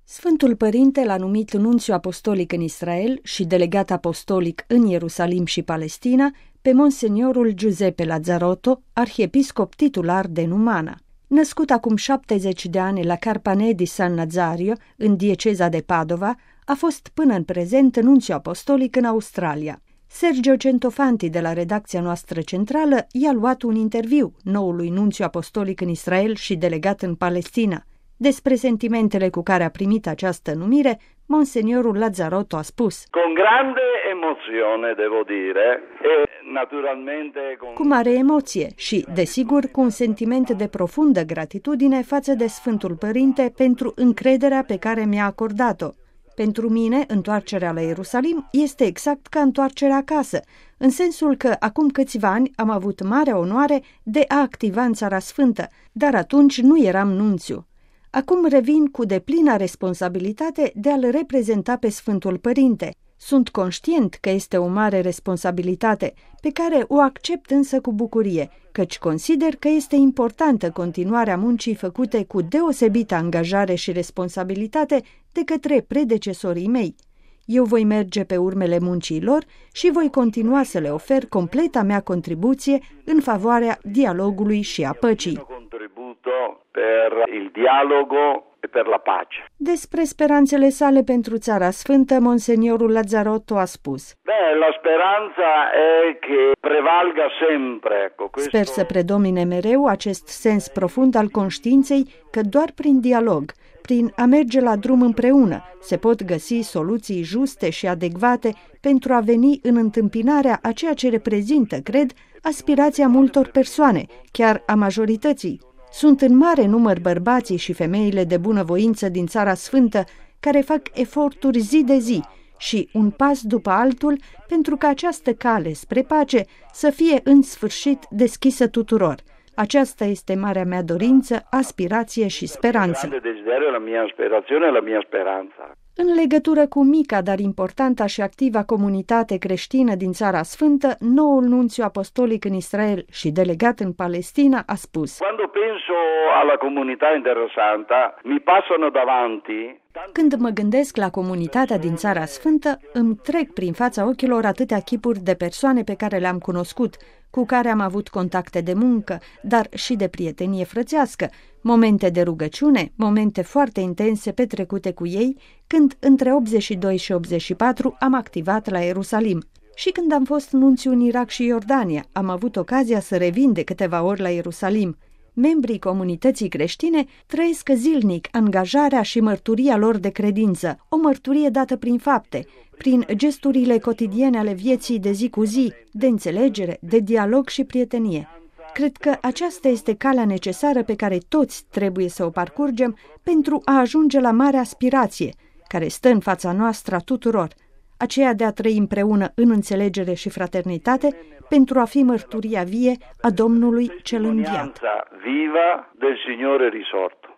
Sfântul Părinte l-a numit nunțiu apostolic în Israel și delegat apostolic în Ierusalim și Palestina pe Monseniorul Giuseppe Lazzarotto, arhiepiscop titular de Numana. Născut acum 70 de ani la Carpanè di San Nazario, în dieceza de Padova, a fost până în prezent nunțiu apostolic în Australia. Sergio Centofanti de la redacția noastră centrală i-a luat un interviu noului nunțiu apostolic în Israel și delegat în Palestina. Despre sentimentele cu care a primit această numire, Monseniorul Lazzarotto a spus: Con grande emozione, devo dire, e naturalmente cu mare emoție și, desigur, cu un sentiment de profundă gratitudine față de Sfântul Părinte pentru încrederea pe care mi-a acordat-o. Pentru mine, întoarcerea la Ierusalim este exact ca întoarcerea acasă, în sensul că acum câțiva ani am avut marea onoare de a activa în Țara Sfântă, dar atunci nu eram nunțiu. Acum revin cu deplină responsabilitate de a-L reprezenta pe Sfântul Părinte. Sunt conștient că este o mare responsabilitate, pe care o accept însă cu bucurie, căci consider că este importantă continuarea muncii făcute cu deosebită angajare și responsabilitate de către predecesorii mei. Eu voi merge pe urmele muncii lor și voi continua să le ofer completa mea contribuție în favoarea dialogului și a păcii. Per il dialogo e per la pace. Despre speranțele sale pentru Țara Sfântă, Monseniorul Lazzarotto a spus: la speranza è che prevalga sempre. Sper să predomine mereu acest sens profund al conștiinței că doar prin dialog, prin a merge la drum împreună, se pot găsi soluții juste și adecvate pentru a veni în întâmpinarea a ceea ce reprezintă, cred, aspirația multor persoane, chiar a majorității. Sunt în mare număr bărbații și femeile de bunăvoință din Țara Sfântă care fac eforturi zi de zi și un pas după altul pentru ca această cale spre pace să fie în sfârșit deschisă tuturor. Aceasta este marea mea dorință, aspirație și speranță. În legătură cu mica, dar importantă și activă comunitate creștină din Țara Sfântă, noul nunțiu apostolic în Israel și delegat în Palestina a spus: Când mă gândesc la comunitatea din Țara Sfântă, îmi trec prin fața ochilor atâtea chipuri de persoane pe care le-am cunoscut, cu care am avut contacte de muncă, dar și de prietenie frățească, momente de rugăciune, momente foarte intense petrecute cu ei, când între 82 și 84 am activat la Ierusalim. Și când am fost nunțiu în Irak și Iordania, am avut ocazia să revin de câteva ori la Ierusalim. Membrii comunității creștine trăiesc zilnic angajarea și mărturia lor de credință, o mărturie dată prin fapte, prin gesturile cotidiene ale vieții de zi cu zi, de înțelegere, de dialog și prietenie. Cred că aceasta este calea necesară pe care toți trebuie să o parcurgem pentru a ajunge la marea aspirație, care stă în fața noastră a tuturor, aceea de a trăi împreună în înțelegere și fraternitate pentru a fi mărturia vie a Domnului cel înviat. Viva del Signore risorto.